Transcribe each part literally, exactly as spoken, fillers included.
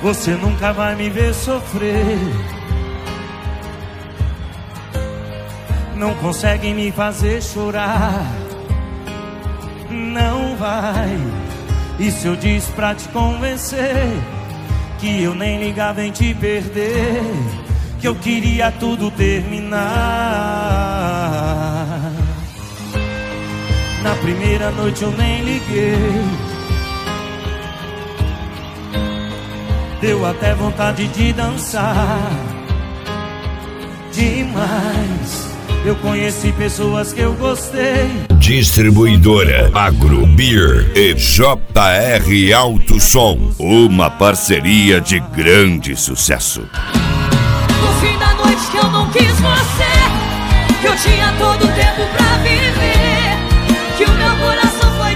Você nunca vai me ver sofrer. Não consegue me fazer chorar. Não vai. E se eu disse pra te convencer que eu nem ligava em te perder, que eu queria tudo terminar. Na primeira noite eu nem liguei. Deu até vontade de dançar demais. Eu conheci pessoas que eu gostei. Distribuidora Agro Beer e J R Alto Som, uma parceria de grande sucesso. No fim da noite que eu não quis você, que eu tinha todo o tempo pra viver, que o meu coração foi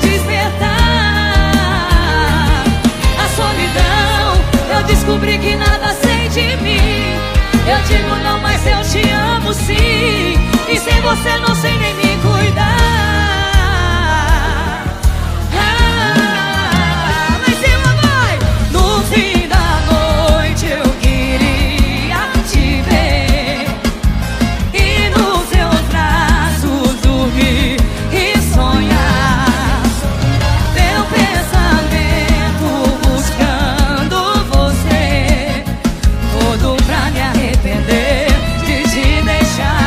despertar. A solidão, eu descobri que nada sei de mim. Eu digo não, mas eu te amo sim. E sem você não sei nem me cuidar. Ah, mas ela vai. No fim da noite eu queria te ver e nos seus braços dormir e sonhar. Meu pensamento buscando você, todo pra me arrepender de te deixar.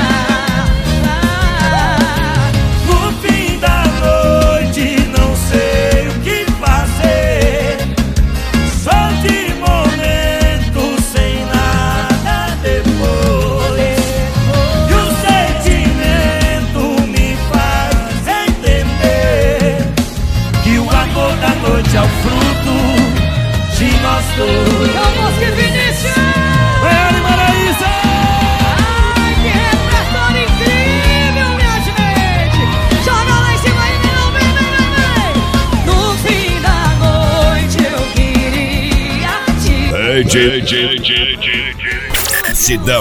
É o fruto de nós dois. Vamos que Vinícius! Maiara e Maraísa! Ai, que repertório incrível, minha gente! Joga lá em cima e não, vem, vem, vem, vem! No fim da noite eu queria te... Ei, J, J, J, J, Sidão.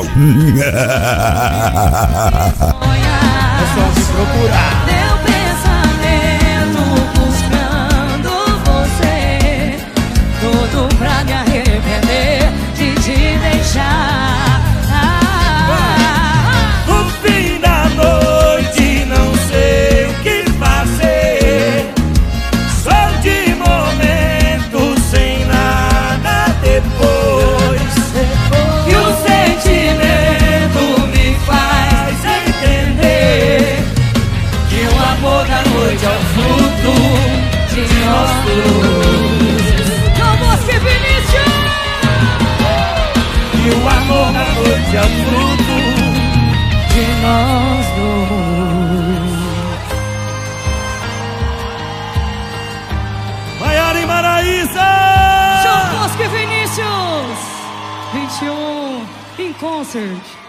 É só me procurar. Meu pensamento buscando você, tudo pra me arrepender de te deixar. Ah, No fim da noite não sei o que fazer. Só de momento sem nada depois. E o sentimento me faz entender que o amor da noite é o fruto de nós dois. vamos que Vinícius! E o amor da noite é o fruto de nós dois. Maiara e Maraísa! João Bosco e Vinícius! vinte e um em concert.